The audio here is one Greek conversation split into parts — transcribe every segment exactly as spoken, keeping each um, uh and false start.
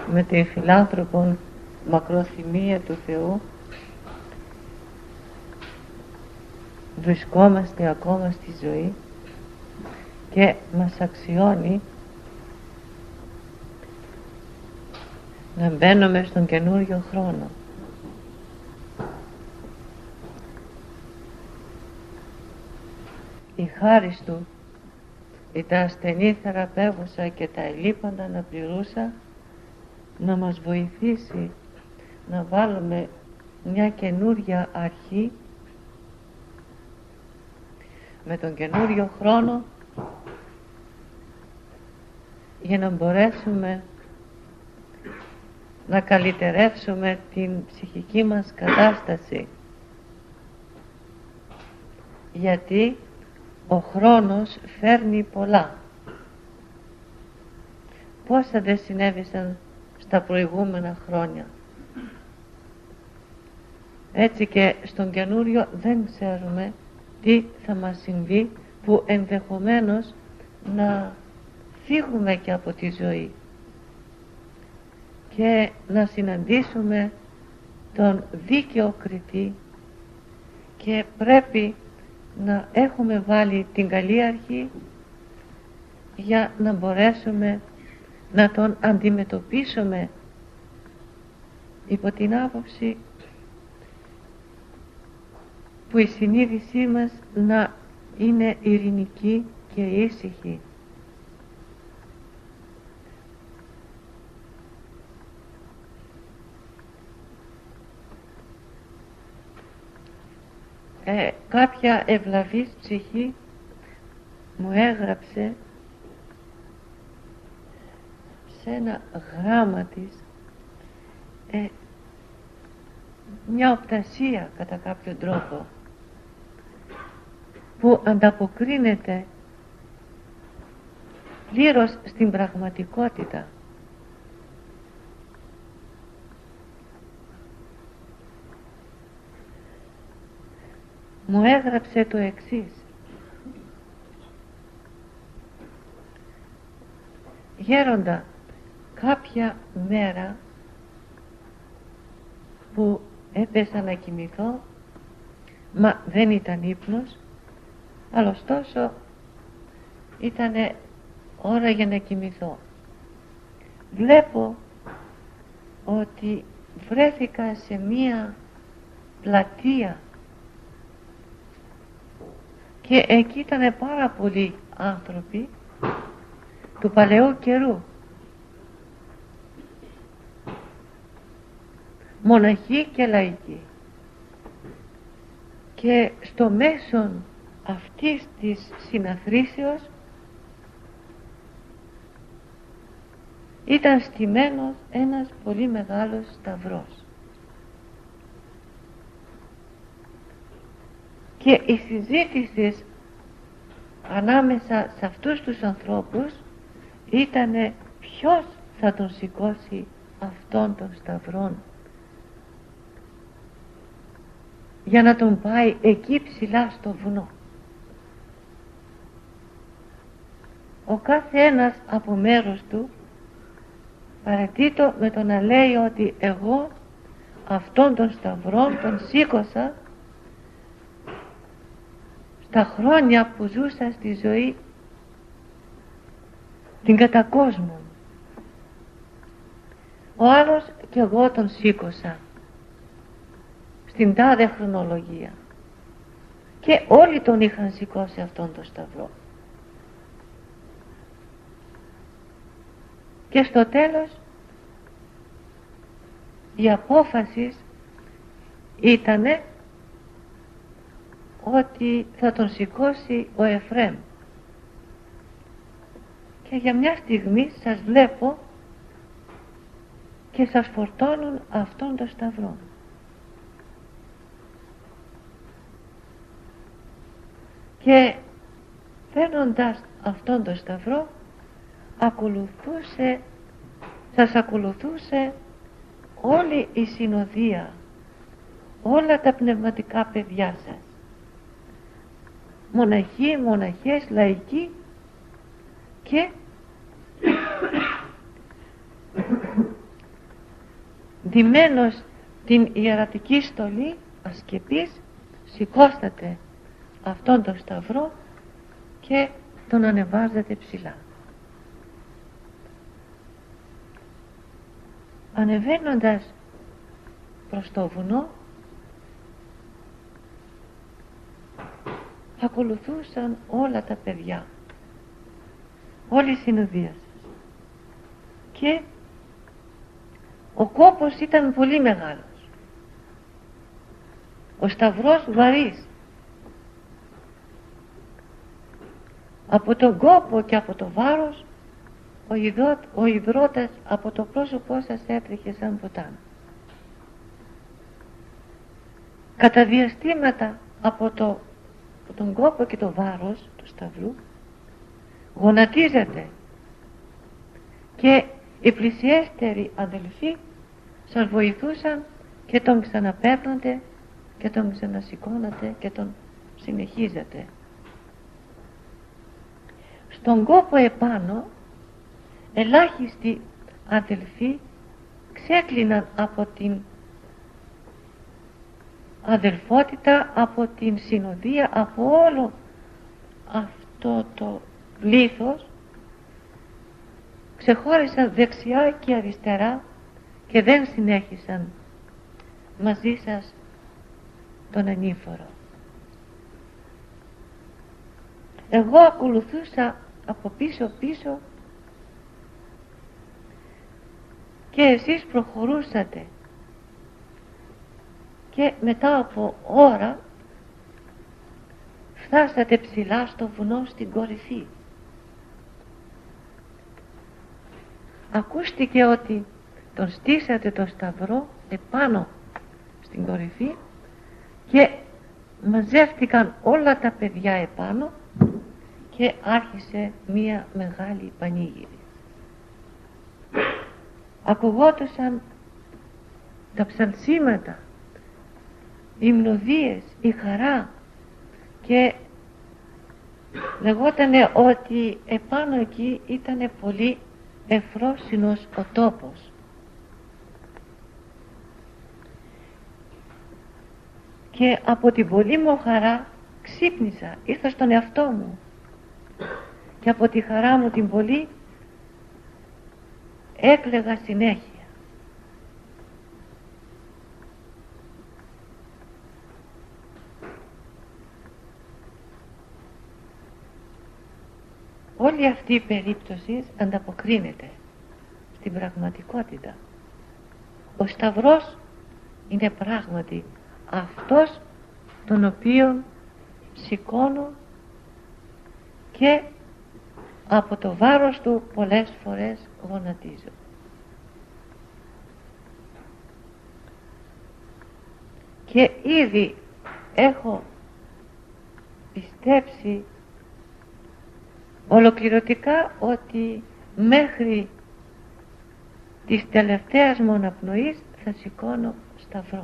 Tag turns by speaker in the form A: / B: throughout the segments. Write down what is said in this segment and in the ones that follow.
A: με την φιλάνθρωπον μακροθυμία του Θεού βρισκόμαστε ακόμα στη ζωή και μας αξιώνει να μπαίνουμε στον καινούριο χρόνο. Η χάρις του ή τα ασθενή θεραπεύουσα και τα ελείπαντα να πληρούσα να μας βοηθήσει να βάλουμε μια καινούρια αρχή με τον καινούριο χρόνο για να μπορέσουμε να καλυτερεύσουμε την ψυχική μας κατάσταση, γιατί ο χρόνος φέρνει πολλά. Πόσα δεν συνέβησαν στα προηγούμενα χρόνια. Έτσι και στον καινούριο δεν ξέρουμε τι θα μας συμβεί, που ενδεχομένως να φύγουμε και από τη ζωή και να συναντήσουμε τον δίκαιο κριτή, και πρέπει να έχουμε βάλει την καλή αρχή για να μπορέσουμε να τον αντιμετωπίσουμε υπό την άποψη που η συνείδησή μας να είναι ειρηνική και ήσυχη. Ε, κάποια ευλαβής ψυχή μου έγραψε σε ένα γράμμα της ε, μια οπτασία κατά κάποιο τρόπο που ανταποκρίνεται πλήρως στην πραγματικότητα. Μου έγραψε το εξής: Γέροντα, κάποια μέρα που έπεσα να κοιμηθώ, μα δεν ήταν ύπνος, αλλά ωστόσο ήτανε ώρα για να κοιμηθώ. Βλέπω ότι βρέθηκα σε μία πλατεία και εκεί ήτανε πάρα πολλοί άνθρωποι του παλαιού καιρού, μοναχοί και λαϊκοί, και στο μέσον αυτής της συναθρήσεως ήταν στημένος ένας πολύ μεγάλος σταυρός, και η συζήτηση ανάμεσα σε αυτούς τους ανθρώπους ήτανε ποιος θα τον σηκώσει αυτόν τον σταυρόν για να τον πάει εκεί ψηλά στο βουνό. Ο κάθε ένας από μέρος του παρατήτω με το να λέει ότι εγώ αυτόν τον σταυρόν τον σήκωσα στα χρόνια που ζούσα στη ζωή την κατά κόσμο. Ο άλλος και εγώ τον σήκωσα στην τάδε χρονολογία, και όλοι τον είχαν σηκώσει αυτόν τον σταυρό. Και στο τέλος η απόφαση ήτανε ότι θα τον σηκώσει ο Εφραίμ, και για μια στιγμή σας βλέπω και σας φορτώνουν αυτόν τον σταυρό. Και φέρνοντας αυτόν τον σταυρό ακολουθούσε, σας ακολουθούσε όλη η συνοδεία, όλα τα πνευματικά παιδιά σας, μοναχοί, μοναχές, λαϊκοί, και ντυμένος την ιερατική στολή ασκεπής, σηκώστατε αυτόν τον σταυρό και τον ανεβάζετε ψηλά. Ανεβαίνοντας προς το βουνό, ακολουθούσαν όλα τα παιδιά, όλη η συνοδεία σας, και ο κόπος ήταν πολύ μεγάλος, ο σταυρός βαρύς. Από τον κόπο και από το βάρος ο, υδρό, ο υδρότας από το πρόσωπό σας έτρεχε σαν ποτάμι. Κατά διαστήματα από, το, από τον κόπο και το βάρος του σταυρού γονατίζετε, και οι πλησιέστεροι αδελφοί σας βοηθούσαν και τον ξαναπέρνατε και τον ξανασηκώνατε και τον συνεχίζατε. Στον κόπο επάνω ελάχιστοι αδελφοί ξέκλειναν από την αδελφότητα, από την συνοδεία, από όλο αυτό το πλήθος, ξεχώρισαν δεξιά και αριστερά και δεν συνέχισαν μαζί σας τον ανήφορο. Εγώ ακολουθούσα από πίσω πίσω και εσείς προχωρούσατε, και μετά από ώρα φτάσατε ψηλά στο βουνό στην κορυφή. Ακούστηκε ότι τον στήσατε το σταυρό επάνω στην κορυφή και μαζεύτηκαν όλα τα παιδιά επάνω και άρχισε μία μεγάλη πανήγυρη. Ακουγόντουσαν τα ψαλσίματα, οι μνοδίες, η χαρά, και λεγότανε ότι επάνω εκεί ήτανε πολύ ευφρόσινος ο τόπος. Και από την πολύ μου χαρά ξύπνησα, ήρθα στον εαυτό μου, και από τη χαρά μου την πολύ έκλαιγα συνέχεια. Όλη αυτή η περίπτωση ανταποκρίνεται στην πραγματικότητα. Ο σταυρός είναι πράγματι αυτός τον οποίον σηκώνω και από το βάρος του πολλές φορές γονατίζω. Και ήδη έχω πιστέψει ολοκληρωτικά ότι μέχρι της τελευταίας μου αναπνοής θα σηκώνω σταυρό.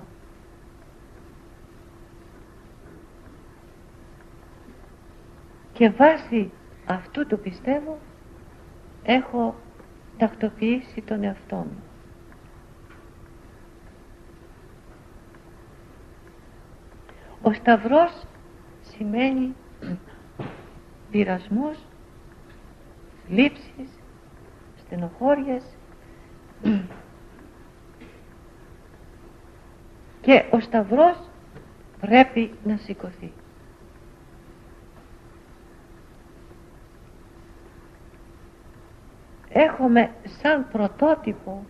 A: Και βάσει αυτού του πιστεύω έχω τακτοποιήσει τον εαυτό μου. Ο σταυρός σημαίνει πειρασμούς, λήψεις, στενοχώριες, και ο σταυρός πρέπει να σηκωθεί. Έχουμε σαν πρωτότυπο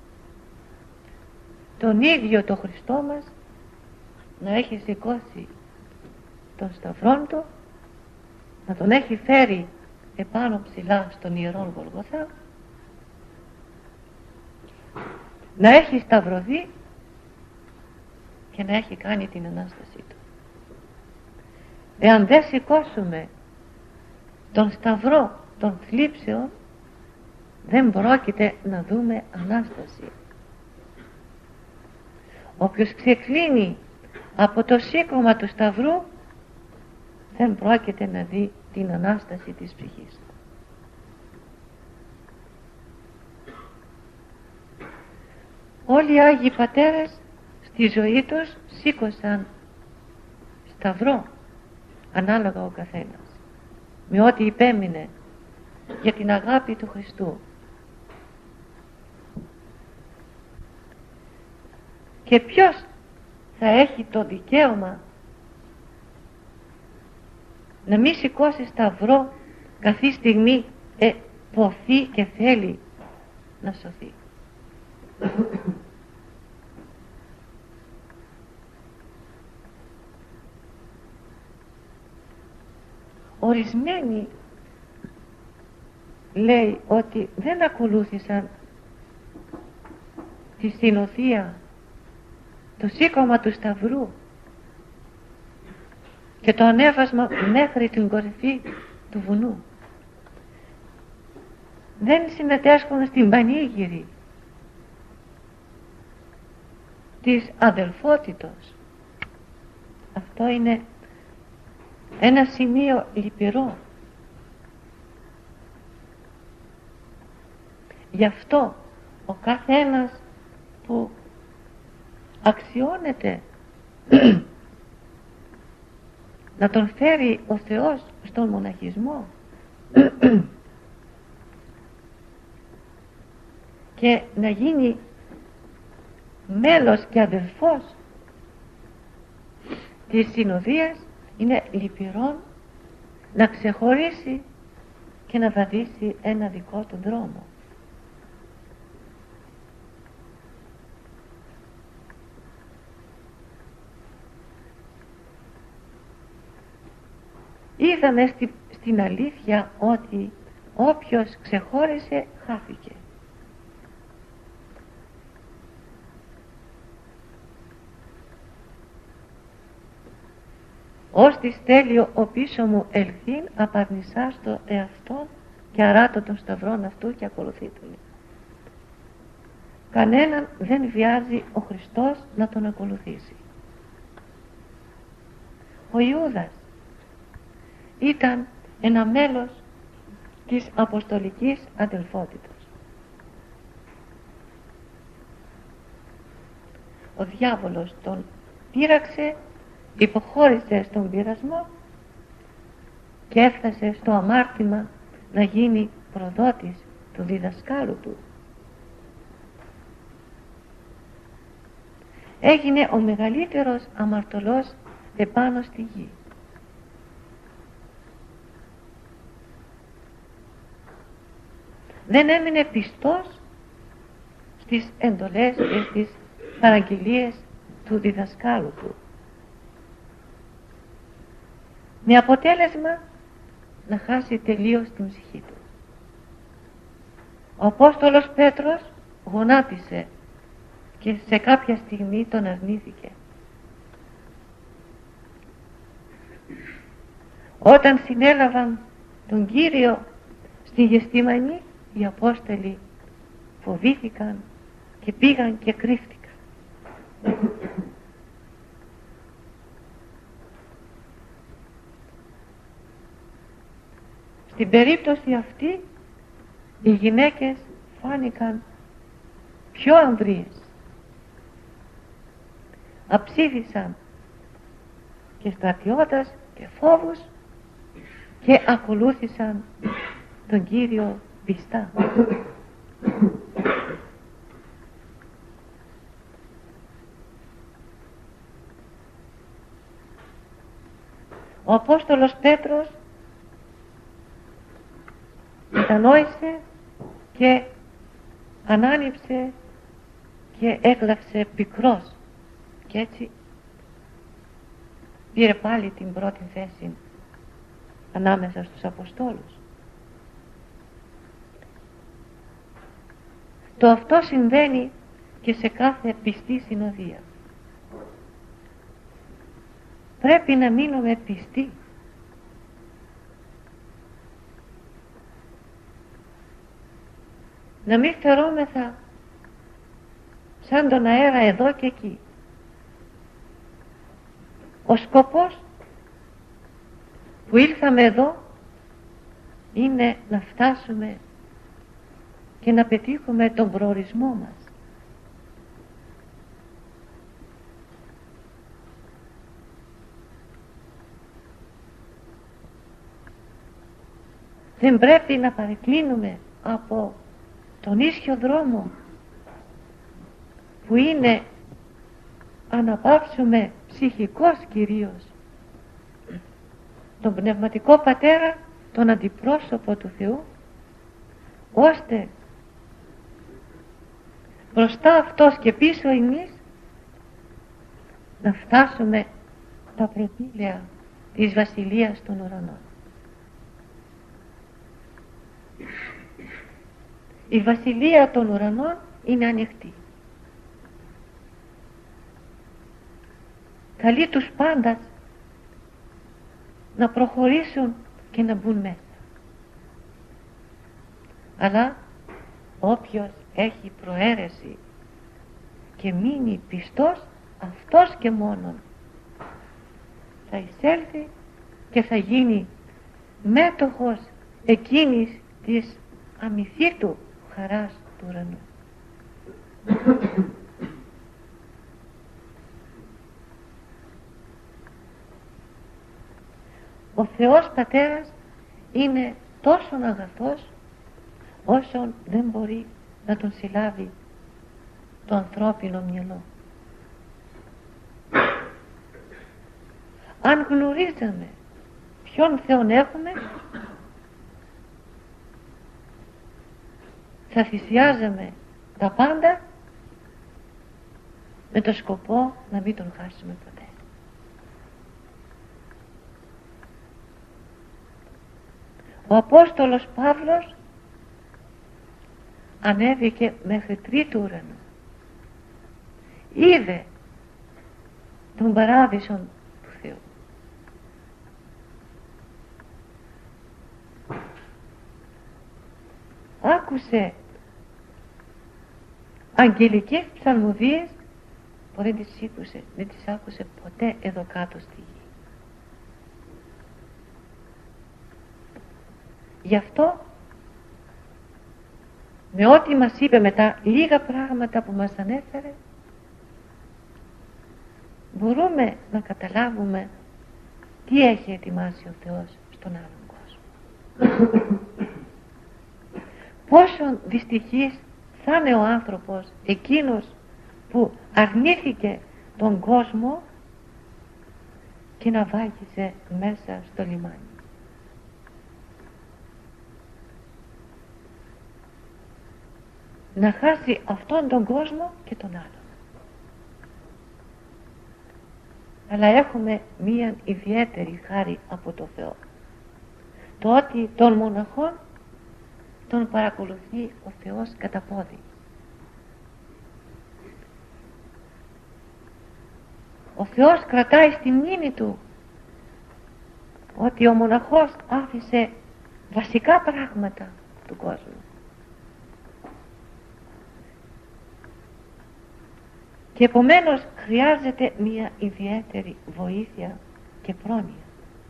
A: τον ίδιο το Χριστό μας να έχει σηκώσει τον σταυρόν του, να τον έχει φέρει επάνω ψηλά στον ιερόν Γολγοθά, να έχει σταυρωθεί και να έχει κάνει την Ανάστασή του. Εάν δεν σηκώσουμε τον σταυρό των θλίψεων, δεν πρόκειται να δούμε Ανάσταση. Όποιος ξεκλίνει από το σήκωμα του σταυρού δεν πρόκειται να δει την Ανάσταση της ψυχής του. Όλοι οι Άγιοι Πατέρες στη ζωή τους σήκωσαν σταυρό, ανάλογα ο καθένας, με ό,τι υπέμεινε για την αγάπη του Χριστού. Και ποιος θα έχει το δικαίωμα να μη σηκώσει σταυρό καθή στιγμή ε, ποθεί και θέλει να σωθεί? Ορισμένοι, λέει, ότι δεν ακολούθησαν τη συνοδεία, το σήκωμα του σταυρού και το ανέβασμα μέχρι την κορυφή του βουνού. Δεν συμμετέσχουν στην πανήγυρη της αδελφότητος. Αυτό είναι ένα σημείο λυπηρό. Γι' αυτό ο καθένας που αξιώνεται να τον φέρει ο Θεός στον μοναχισμό και να γίνει μέλος και αδελφός της συνοδείας, είναι λυπηρόν να ξεχωρίσει και να βαδίσει ένα δικό του δρόμο. Είδαμε στη, στην αλήθεια ότι όποιος ξεχώρισε χάθηκε. Ώστις θέλει ο πίσω μου ελθύν, απαρνησάς το εαυτόν και αράτω των σταυρών αυτού και ακολουθεί τον. Κανέναν δεν βιάζει ο Χριστός να τον ακολουθήσει. Ο Ιούδας ήταν ένα μέλος της αποστολικής αδελφότητας. Ο διάβολος τον πείραξε, υποχώρησε στον πειρασμό και έφτασε στο αμάρτημα να γίνει προδότης του διδασκάλου του. Έγινε ο μεγαλύτερος αμαρτωλός επάνω στη γη. Δεν έμεινε πιστός στις εντολές και στις παραγγελίες του διδασκάλου του, με αποτέλεσμα να χάσει τελείως την ψυχή του. Ο Απόστολος Πέτρος γονάτισε και σε κάποια στιγμή τον αρνήθηκε. Όταν συνέλαβαν τον Κύριο στη Γεστημανή, οι Απόστολοι φοβήθηκαν και πήγαν και κρύφτηκαν. Στην περίπτωση αυτή οι γυναίκες φάνηκαν πιο ανδρείες. Αψήφισαν και στρατιώτες και φόβους και ακολούθησαν τον Κύριο πιστά. Ο Απόστολος Πέτρος μετανόησε και ανάνυψε και έκλαψε πικρός και έτσι πήρε πάλι την πρώτη θέση ανάμεσα στους Αποστόλους. Το αυτό συμβαίνει και σε κάθε πιστή συνοδεία. Πρέπει να μείνουμε πιστοί. Να μην φερόμεθα σαν τον αέρα εδώ και εκεί. Ο σκοπός που ήλθαμε εδώ είναι να φτάσουμε και να πετύχουμε τον προορισμό μας. δεν πρέπει να παρεκκλίνουμε από τον ίσιο δρόμο που είναι αναπαύσουμε ψυχικός κυρίως τον πνευματικό πατέρα, τον αντιπρόσωπο του Θεού, ώστε μπροστά αυτός και πίσω εμείς να φτάσουμε τα πρωτήλαια της Βασιλείας των Ουρανών. Η Βασιλεία των Ουρανών είναι ανοιχτή. Καλεί τους πάντας να προχωρήσουν και να μπουν μέσα. Αλλά όποιος έχει προαίρεση και μείνει πιστός, αυτός και μόνον θα εισέλθει και θα γίνει μέτοχος εκείνης της αμυθίτου χαράς του ουρανού. Ο Θεός Πατέρας είναι τόσο αγαθός όσον δεν μπορεί να τον συλλάβει το ανθρώπινο μυαλό. Αν γνωρίζαμε ποιον Θεόν έχουμε, θα θυσιάζαμε τα πάντα με το σκοπό να μην τον χάσουμε ποτέ. Ο Απόστολος Παύλος ανέβηκε μέχρι τρίτου ουρανού. Είδε τον παράδεισο του Θεού. Άκουσε αγγελικές ψαλμοδίες που δεν τις άκουσε, δεν τις άκουσε ποτέ εδώ κάτω στη γη. Γι' αυτό με ό,τι μας είπε μετά λίγα πράγματα που μας ανέφερε, μπορούμε να καταλάβουμε τι έχει ετοιμάσει ο Θεός στον άλλον κόσμο. Πόσο δυστυχής θα είναι ο άνθρωπος εκείνος που αρνήθηκε τον κόσμο και να βάγισε μέσα στο λιμάνι. Να χάσει αυτόν τον κόσμο και τον άλλον. Αλλά έχουμε μία ιδιαίτερη χάρη από το Θεό. Το ότι τον μοναχόν τον παρακολουθεί ο Θεός κατά πόδι. Ο Θεός κρατάει στη μνήμη του ότι ο μοναχός άφησε βασικά πράγματα του κόσμου. Και επομένως χρειάζεται μία ιδιαίτερη βοήθεια και πρόνοια.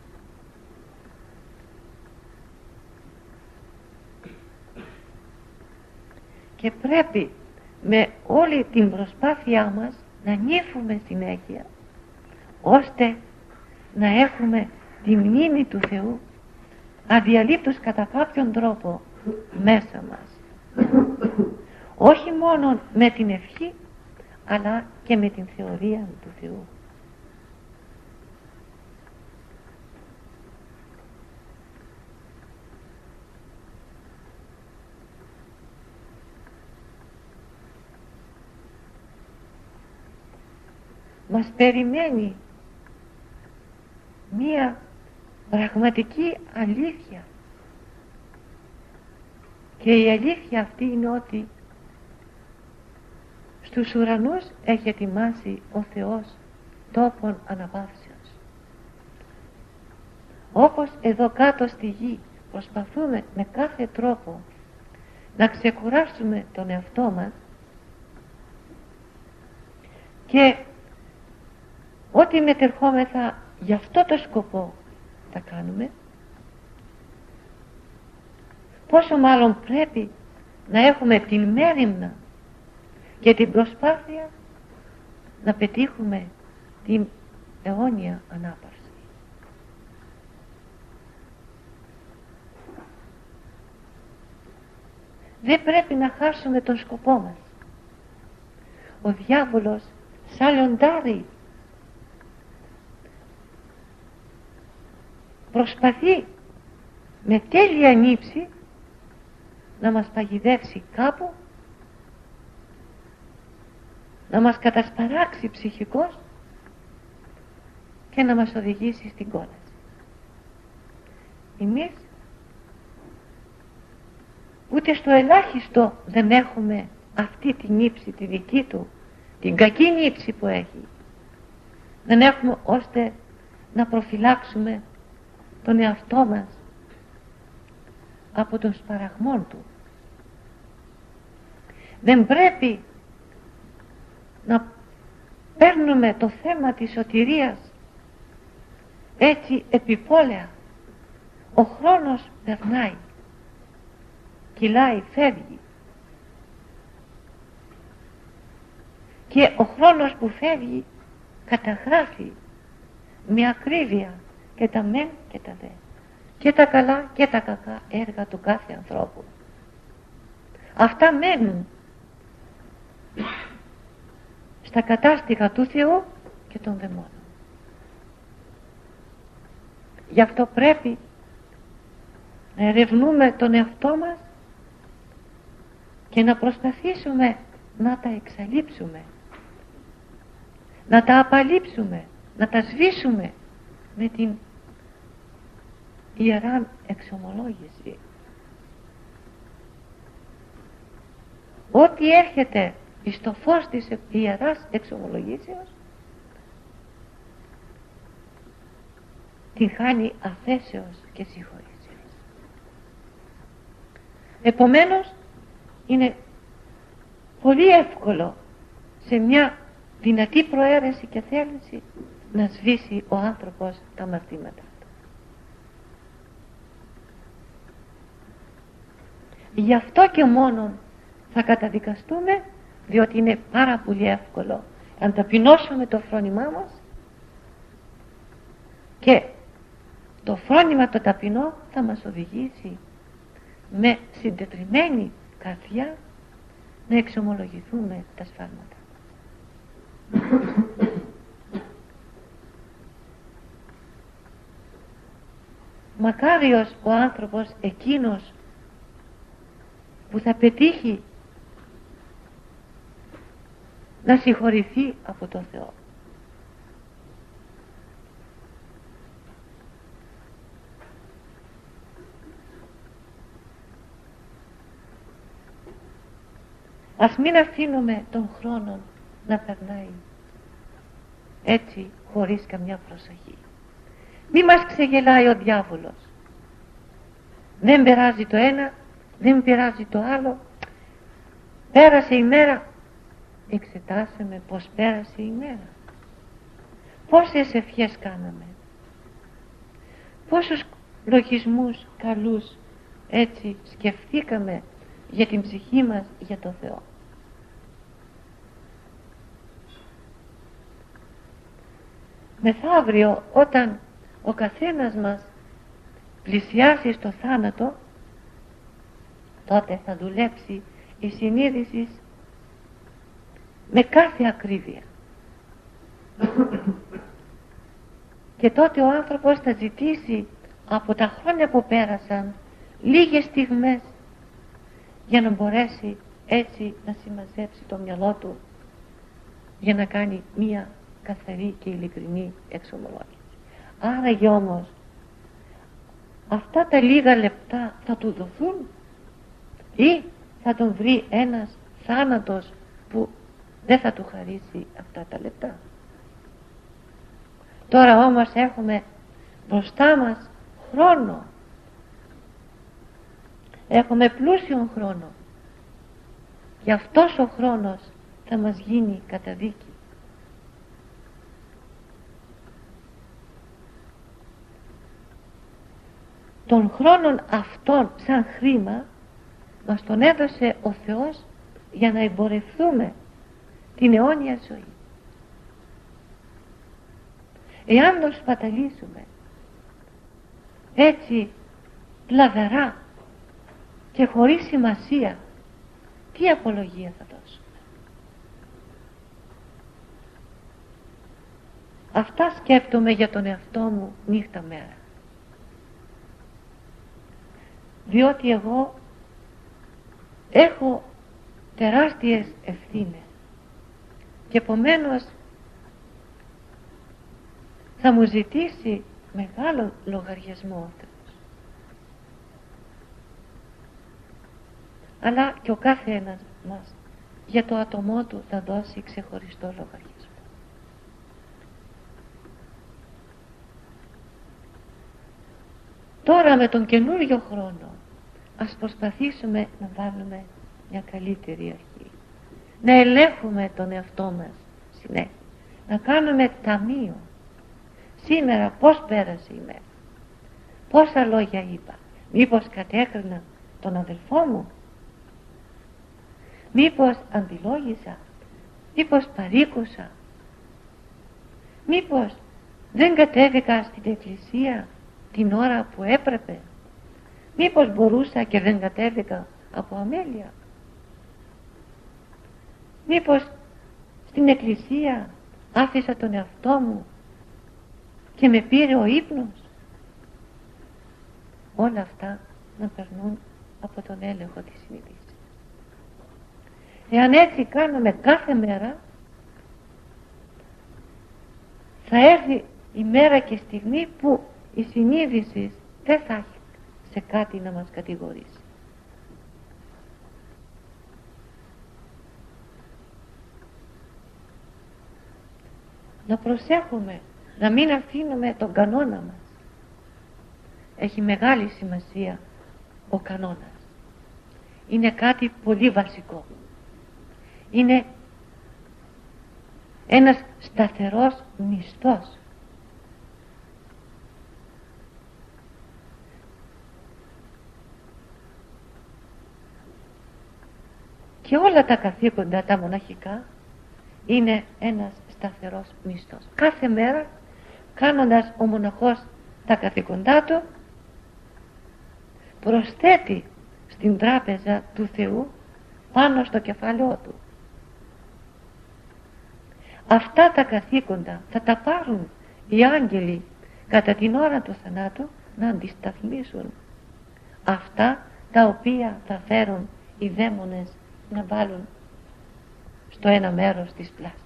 A: Και πρέπει με όλη την προσπάθειά μας να νύφουμε συνέχεια, ώστε να έχουμε τη μνήμη του Θεού αδιαλείπτως κατά κάποιον τρόπο μέσα μας. Όχι μόνο με την ευχή, αλλά και με την θεωρία του Θεού. Μας περιμένει μία πραγματική αλήθεια. Και η αλήθεια αυτή είναι ότι στους ουρανούς έχει ετοιμάσει ο Θεός τόπον αναπαύσεως. Όπως εδώ κάτω στη γη προσπαθούμε με κάθε τρόπο να ξεκουράσουμε τον εαυτό μας και ό,τι μετερχόμεθα για αυτό το σκοπό τα κάνουμε, πόσο μάλλον πρέπει να έχουμε την μέριμνα και την προσπάθεια να πετύχουμε την αιώνια ανάπαυση. δεν πρέπει να χάσουμε τον σκοπό μας. Ο διάβολος σαν λιοντάρι προσπαθεί με τέλεια νύψη να μας παγιδεύσει κάπου, να μας κατασπαράξει ψυχικώς και να μας οδηγήσει στην κόλαση. Εμείς ούτε στο ελάχιστο δεν έχουμε αυτή την νύψη τη δική του, την κακή νύψη που έχει. Δεν έχουμε ώστε να προφυλάξουμε τον εαυτό μας από τον σπαραγμό του. Δεν πρέπει να παίρνουμε το θέμα της σωτηρίας έτσι επιπόλαια. Ο χρόνος περνάει, κυλάει, φεύγει, και ο χρόνος που φεύγει καταγράφει με ακρίβεια και τα μεν και τα δε, και τα καλά και τα κακά έργα του κάθε ανθρώπου. Αυτά μένουν στα κατάστοιχα του Θεού και των δαιμόνων. Γι' αυτό πρέπει να ερευνούμε τον εαυτό μας και να προσπαθήσουμε να τα εξαλείψουμε, να τα απαλείψουμε, να τα σβήσουμε με την ιερά εξομολόγηση. Ό,τι έρχεται στο φως της ιεράς εξομολογήσεως την χάνει αφέσεως και συγχωρήσεως. Επομένως είναι πολύ εύκολο σε μια δυνατή προαίρεση και θέληση να σβήσει ο άνθρωπος τα αμαρτήματά του. Γι' αυτό και μόνον θα καταδικαστούμε, διότι είναι πάρα πολύ εύκολο αν ταπεινώσουμε το φρόνημά μας, και το φρόνημα το ταπεινό θα μας οδηγήσει με συντετριμμένη καρδιά να εξομολογηθούμε τα σφάλματα. Μακάριος ο άνθρωπος εκείνος που θα πετύχει να συγχωρηθεί από τον Θεό. Ας μην αφήνουμε τον χρόνο να περνάει έτσι χωρίς καμιά προσοχή. Μη μας ξεγελάει ο διάβολος. Δεν περάζει το ένα, δεν περάζει το άλλο. Πέρασε η μέρα. Εξετάσαμε πως πέρασε η μέρα. Πόσες ευχές κάναμε. Πόσους λογισμούς καλούς έτσι σκεφτήκαμε για την ψυχή μας, για το Θεό. Μεθαύριο, όταν ο καθένας μας πλησιάσει στο θάνατο, τότε θα δουλέψει η συνείδηση με κάθε ακρίβεια. Και τότε ο άνθρωπος θα ζητήσει από τα χρόνια που πέρασαν λίγες στιγμές για να μπορέσει έτσι να συμμαζέψει το μυαλό του για να κάνει μία καθαρή και ειλικρινή εξομολόγηση. Άραγε όμως αυτά τα λίγα λεπτά θα του δοθούν ή θα τον βρει ένας θάνατος που δεν θα του χαρίσει αυτά τα λεπτά. Τώρα όμως έχουμε μπροστά μας χρόνο. Έχουμε πλούσιον χρόνο. Και αυτός ο χρόνος θα μας γίνει καταδίκη. Τον χρόνον αυτόν σαν χρήμα μας τον έδωσε ο Θεός για να εμπορευτούμε την αιώνια ζωή. Εάν τον σπαταλήσουμε έτσι λαδαρά και χωρίς σημασία τι απολογία θα δώσουμε? Αυτά σκέφτομαι για τον εαυτό μου νύχτα μέρα. Διότι εγώ έχω τεράστιες ευθύνες και επομένως θα μου ζητήσει μεγάλο λογαριασμό ο Θεός. Αλλά και ο κάθε ένας μας για το άτομό του θα δώσει ξεχωριστό λογαριασμό. Τώρα με τον καινούριο χρόνο ας προσπαθήσουμε να βάλουμε μια καλύτερη αρχή. Να ελέγχουμε τον εαυτό μας συνέχεια. Να κάνουμε ταμείο. Σήμερα πώς πέρασε η μέρα? Πόσα λόγια είπα? Μήπως κατέκρινα τον αδελφό μου? Μήπως αντιλόγησα? Μήπως παρήκουσα? Μήπως δεν κατέβηκα στην εκκλησία την ώρα που έπρεπε? Μήπως μπορούσα και δεν κατέβηκα από αμέλεια? Μήπως στην εκκλησία άφησα τον εαυτό μου και με πήρε ο ύπνος? Όλα αυτά να περνούν από τον έλεγχο της συνείδησης. Εάν έτσι κάνουμε κάθε μέρα, θα έρθει η μέρα και στιγμή που η συνείδηση δεν θα έχει σε κάτι να μας κατηγορήσει. Να προσέχουμε να μην αφήνουμε τον κανόνα μας. Έχει μεγάλη σημασία ο κανόνας. Είναι κάτι πολύ βασικό. Είναι ένας σταθερός μισθός. Και όλα τα καθήκοντα τα μοναχικά είναι ένας σταθερός μισθός. Κάθε μέρα κάνοντας ο μοναχός τα καθήκοντά του, προσθέτει στην τράπεζα του Θεού πάνω στο κεφάλαιό του. Αυτά τα καθήκοντα θα τα πάρουν οι άγγελοι κατά την ώρα του θανάτου να αντισταθμίσουν αυτά τα οποία θα φέρουν οι δαίμονες να βάλουν στο ένα μέρος της πλάστικος.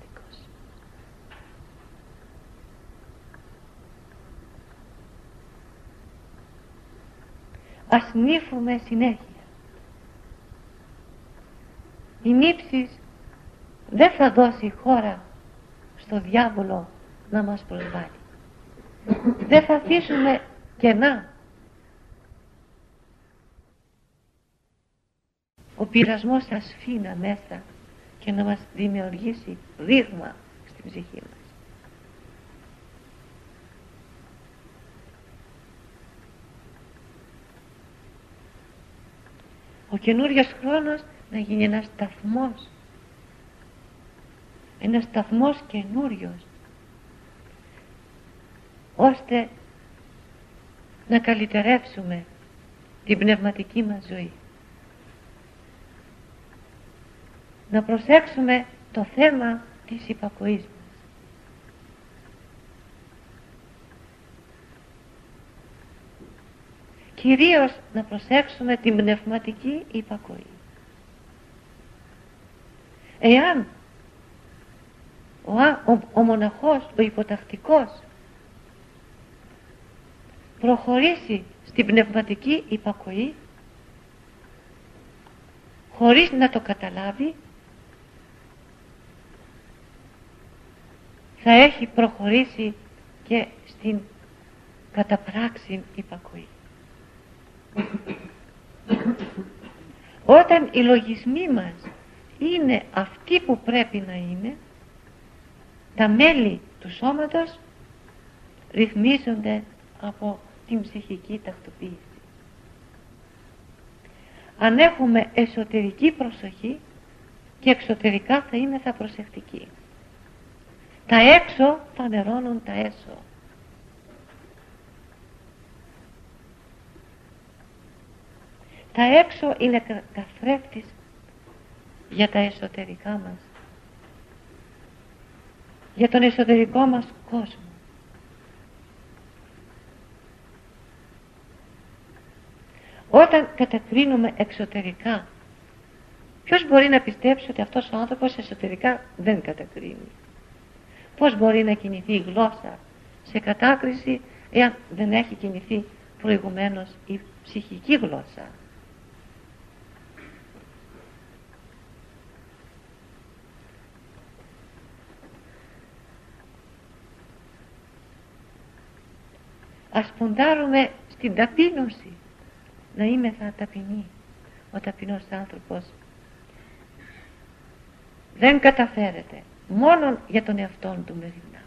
A: Ας νύφουμε συνέχεια. Η νύψης δεν θα δώσει χώρα στο διάβολο να μας προσβάλλει. Δεν θα αφήσουμε κενά. Ο πειρασμός θα σφίνα μέσα και να μας δημιουργήσει ρήγμα στην ψυχή μας. Ο καινούριος χρόνος να γίνει ένας σταθμός, ένας σταθμός καινούριος, ώστε να καλυτερεύσουμε την πνευματική μας ζωή. Να προσέξουμε το θέμα της υπακοής μας. Κυρίως να προσέξουμε την πνευματική υπακοή. Εάν ο, ο, ο μοναχός, ο υποτακτικός προχωρήσει στην πνευματική υπακοή χωρίς να το καταλάβει, θα έχει προχωρήσει και στην καταπράξη υπακοή. Όταν οι λογισμοί μας είναι αυτοί που πρέπει να είναι, τα μέλη του σώματος ρυθμίζονται από την ψυχική τακτοποίηση. Αν έχουμε εσωτερική προσοχή και εξωτερικά θα είναι θα προσεκτικοί. Τα έξω φανερώνουν τα έσω. Τα έξω είναι καθρέφτης για τα εσωτερικά μας, για τον εσωτερικό μας κόσμο. Όταν κατακρίνουμε εξωτερικά, ποιος μπορεί να πιστέψει ότι αυτός ο άνθρωπος εσωτερικά δεν κατακρίνει? Πώς μπορεί να κινηθεί η γλώσσα σε κατάκριση εάν δεν έχει κινηθεί προηγουμένως η ψυχική γλώσσα? Ας ποντάρουμε στην ταπείνωση, να είμεθα ταπεινοί. Ο ταπεινός άνθρωπος δεν καταφέρεται μόνο για τον εαυτόν του μεριμνά.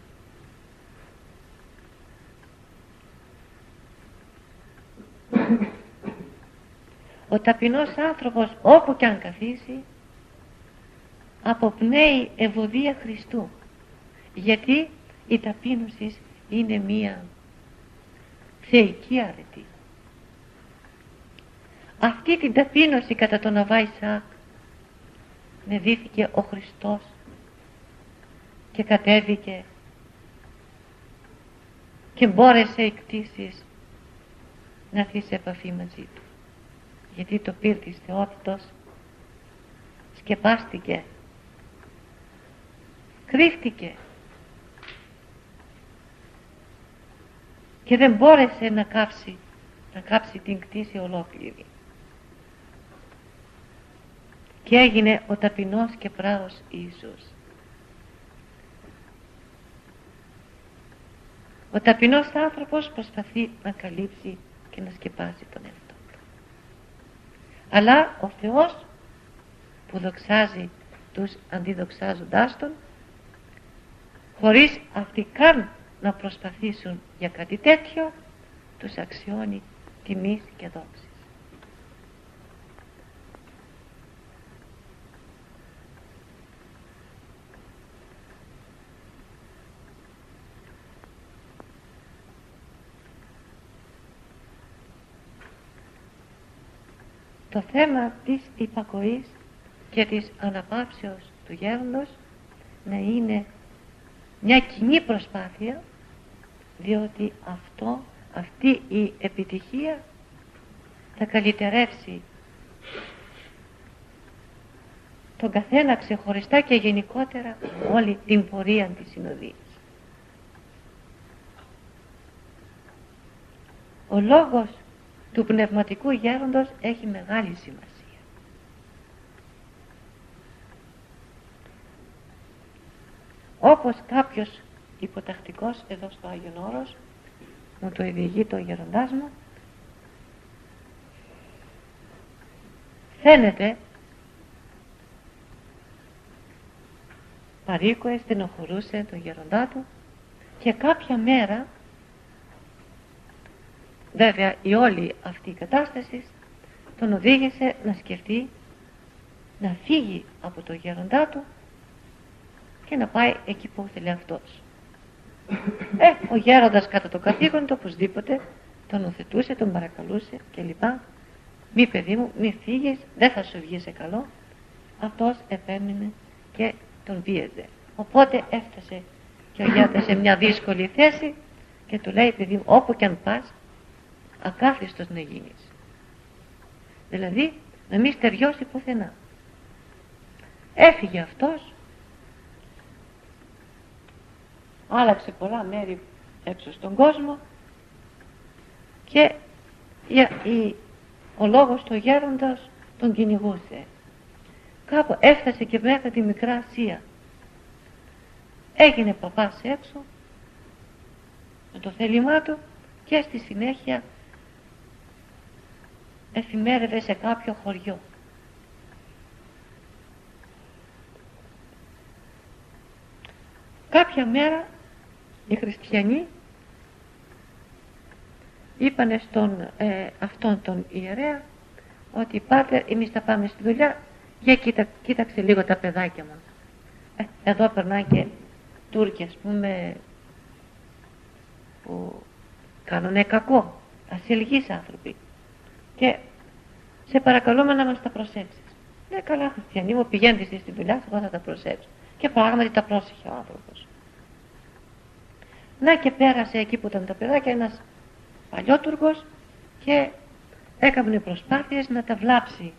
A: Ο ταπεινός άνθρωπος όπου κι αν καθίσει αποπνέει ευωδία Χριστού, γιατί η ταπείνωση είναι μία θεϊκή αρετή. Αυτή την ταπείνωση κατά τον Αββά Ισαάκ με δίθηκε ο Χριστός και κατέβηκε και μπόρεσε εκ κτήσης να έρθει σε επαφή μαζί του, γιατί το πυρ της θεότητος σκεπάστηκε, κρύφτηκε και δεν μπόρεσε να κάψει, να κάψει την κτήση ολόκληρη. Και έγινε ο ταπεινός και πράος Ιησούς. Ο ταπεινός άνθρωπος προσπαθεί να καλύψει και να σκεπάσει τον εαυτό του. Αλλά ο Θεός που δοξάζει τους αντιδοξάζοντάς τον, χωρίς αυτοί καν να προσπαθήσουν για κάτι τέτοιο, τους αξιώνει τιμής και δόξης. Το θέμα της υπακοής και της αναπαύσεως του γέροντος να είναι μια κοινή προσπάθεια, διότι αυτό, αυτή η επιτυχία θα καλυτερεύσει τον καθένα ξεχωριστά και γενικότερα όλη την πορεία της συνοδείας. Ο λόγος του πνευματικού γέροντος έχει μεγάλη σημασία. Όπως κάποιος υποτακτικός εδώ στο Άγιον Όρος μου το διηγεί το γέροντάς μου, φαίνεται παρήκοε, στενοχωρούσε τον γέροντά του και κάποια μέρα, βέβαια η όλη αυτή η κατάσταση τον οδήγησε να σκεφτεί να φύγει από τον γέροντά του και να πάει εκεί που ήθελε αυτός. Ε, ο γέροντας κατά το καθήκον του οπωσδήποτε τον οθετούσε, τον παρακαλούσε κλπ. Μη παιδί μου, μη φύγεις, δεν θα σου βγει σε καλό. Αυτός επέμεινε και τον πίεζε. Οπότε έφτασε και ο γέροντας σε μια δύσκολη θέση και του λέει, παιδί μου, όπου κι αν πας, ακάθιστος να γίνεις. Δηλαδή να μην στεριώσει πουθενά. Έφυγε αυτός, άλλαξε πολλά μέρη έξω στον κόσμο και η, ο λόγος του γέροντας τον κυνηγούσε. Κάπου έφτασε και μέχρι τη Μικρά Ασία. Έγινε παπάς έξω με το θέλημά του και στη συνέχεια εφημέρευε σε κάποιο χωριό. Κάποια μέρα οι χριστιανοί είπανε στον ε, αυτόν τον ιερέα ότι πάτερ, εμείς θα πάμε στη δουλειά, για κοίτα, κοίταξε λίγο τα παιδάκια μας. Ε, εδώ περνάνε και Τούρκοι, ας πούμε, που κάνουνε κακό, ασυλγείς άνθρωποι, και σε παρακαλούμε να μας τα προσέξεις. Λέει, καλά χριστιανοί μου, πηγαίνετε εσείς στη δουλειά σας, εγώ θα τα προσέξω. Και πράγματι τα πρόσεχε ο άνθρωπος. Να και πέρασε εκεί που ήταν τα παιδάκια ένας παλιότουρκος και έκανε προσπάθειες να τα βλάψει.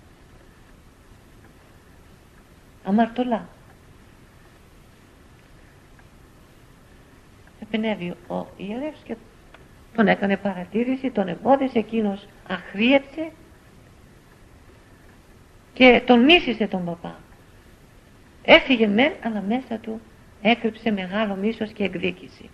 A: Αμαρτωλά. Επενέβη ο ιερεύς και τον έκανε παρατήρηση, τον εμπόδισε, εκείνος αχρίεψε και τον μίσησε τον παπά. Έφυγε μεν, αλλά μέσα του έκρυψε μεγάλο μίσος και εκδίκηση.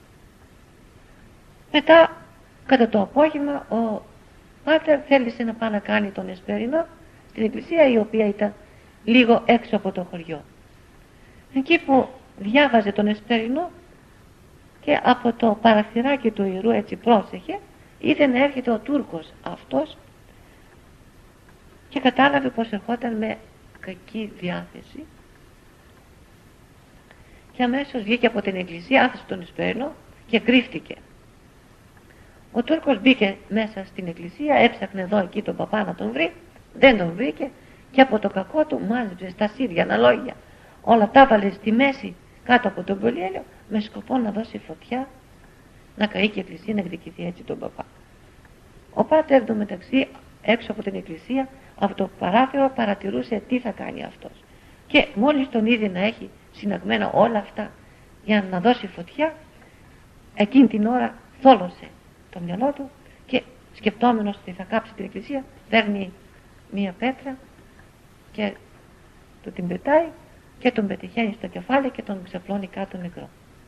A: Μετά, κατά το απόγευμα, ο πάτερ θέλησε να πάει να κάνει τον εσπερινό στην εκκλησία, η οποία ήταν λίγο έξω από το χωριό. Εκεί που διάβαζε τον εσπερινό και από το παραθυράκι του ιερού έτσι πρόσεχε, είδε να έρχεται ο Τούρκος αυτός και κατάλαβε πως ερχόταν με κακή διάθεση και αμέσως βγήκε από την εκκλησία, άφησε τον εσπερινό και κρύφτηκε. Ο Τούρκος μπήκε μέσα στην εκκλησία, έψαχνε εδώ εκεί τον παπά να τον βρει, δεν τον βρήκε και από το κακό του μάζεψε στα σίδια, αναλόγια, όλα τα έβαλε στη μέση κάτω από τον πολυέλαιο με σκοπό να δώσει φωτιά, να καεί και η εκκλησία, να εκδικηθεί έτσι τον παπά. Ο πάτερ εντωμεταξύ έξω από την εκκλησία από το παράθυρο παρατηρούσε τι θα κάνει αυτός και μόλις τον είδε να έχει συναγμένα όλα αυτά για να δώσει φωτιά, εκείνη την ώρα θόλωσε το μυαλό του και σκεπτόμενος ότι θα κάψει την εκκλησία παίρνει μία πέτρα και του την πετάει και τον πετυχαίνει στο κεφάλι και τον ξεπλώνει κάτω νεκρό.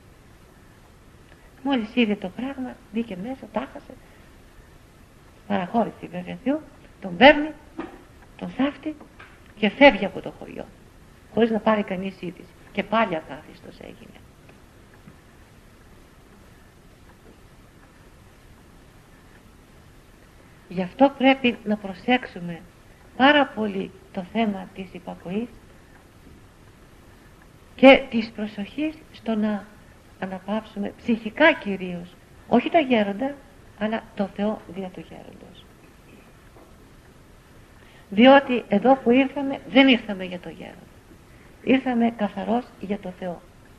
A: Μόλις είδε το πράγμα μπήκε μέσα, τα χάσε, παραχώρησε βέβαια Θεού, τον παίρνει, τον θάφτει και φεύγει από το χωριό χωρίς να πάρει κανείς είδηση και πάλι ακάθιστος έγινε. Γι' αυτό πρέπει να προσέξουμε πάρα πολύ το θέμα της υπακοής και της προσοχής στο να αναπαύσουμε ψυχικά κυρίως, όχι το γέροντα, αλλά το Θεό δια του γέροντος. Διότι εδώ που ήρθαμε δεν ήρθαμε για το γέροντα, ήρθαμε καθαρός για το Θεό.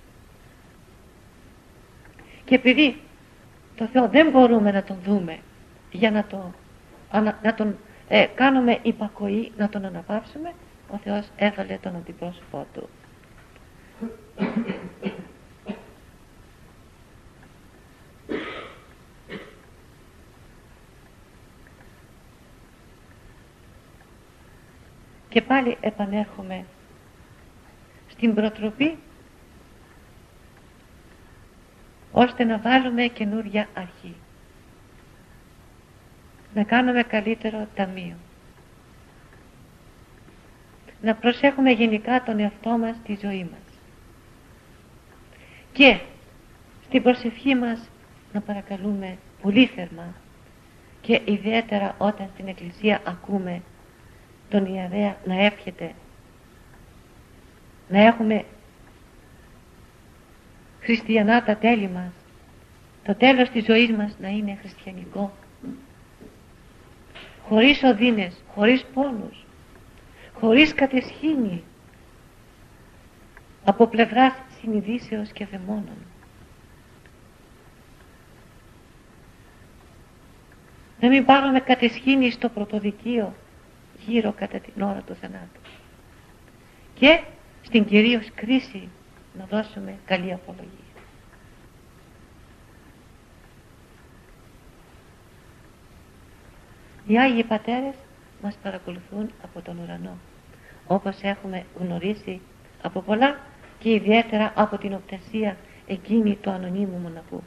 A: Και επειδή το Θεό δεν μπορούμε να τον δούμε για να, το, να τον ε, κάνουμε υπακοή, να τον αναπαύσουμε, ο Θεός έβαλε τον αντιπρόσωπό του. Και πάλι επανέρχομαι στην προτροπή ώστε να βάλουμε καινούρια αρχή, να κάνουμε καλύτερο ταμείο, να προσέχουμε γενικά τον εαυτό μας, τη ζωή μας και στην προσευχή μας να παρακαλούμε πολύ θερμά και ιδιαίτερα όταν στην εκκλησία ακούμε τον ιερέα να εύχεται να έχουμε χριστιανά τα τέλη μας, το τέλος της ζωής μας να είναι χριστιανικό, χωρίς οδύνες, χωρίς πόνους, χωρίς κατεσχήνη από πλευράς συνειδήσεως και δαιμόνων. Να μην πάρουμε κατεσχήνη στο πρωτοδικείο γύρω κατά την ώρα του θανάτου και στην κυρίως κρίση να δώσουμε καλή απολογία. Οι Άγιοι Πατέρες μας παρακολουθούν από τον ουρανό, όπως έχουμε γνωρίσει από πολλά και ιδιαίτερα από την οπτασία εκείνη του ανωνύμου μοναχού,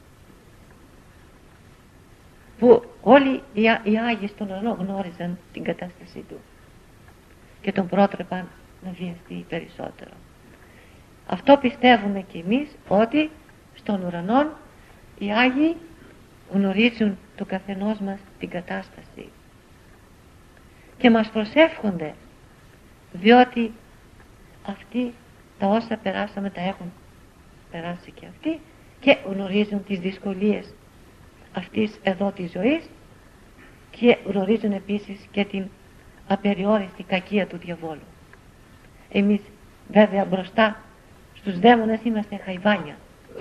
A: που όλοι οι Άγιοι στον ουρανό γνώριζαν την κατάστασή του και τον πρότρεπαν να βιαστεί περισσότερο. Αυτό πιστεύουμε και εμείς, ότι στον ουρανό οι Άγιοι γνωρίζουν το καθενός μας την κατάσταση και μας προσεύχονται, διότι αυτοί τα όσα περάσαμε τα έχουν περάσει και αυτοί και γνωρίζουν τις δυσκολίες αυτής εδώ της ζωής και γνωρίζουν επίσης και την απεριόριστη κακία του διαβόλου. Εμείς βέβαια μπροστά στους δαίμονες είμαστε χαϊβάνια.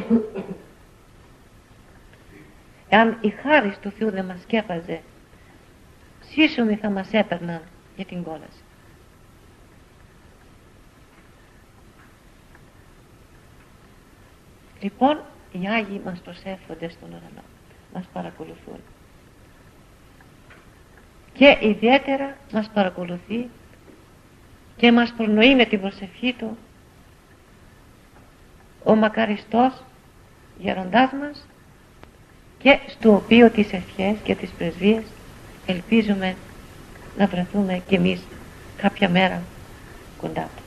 A: Εάν η χάρις του Θεού δεν μας σκέπαζε, σύσσωμοι θα μας έπαιρναν για την κόλαση. Λοιπόν, οι Άγιοι μας προσεύχονται στον ουρανό, μας παρακολουθούν. Και ιδιαίτερα μας παρακολουθεί και μας προνοεί με την προσευχή του ο μακαριστός γεροντάς μας, και στο οποίο τις ευχές και τις πρεσβείες ελπίζουμε να βρεθούμε κι εμείς κάποια μέρα κοντά του.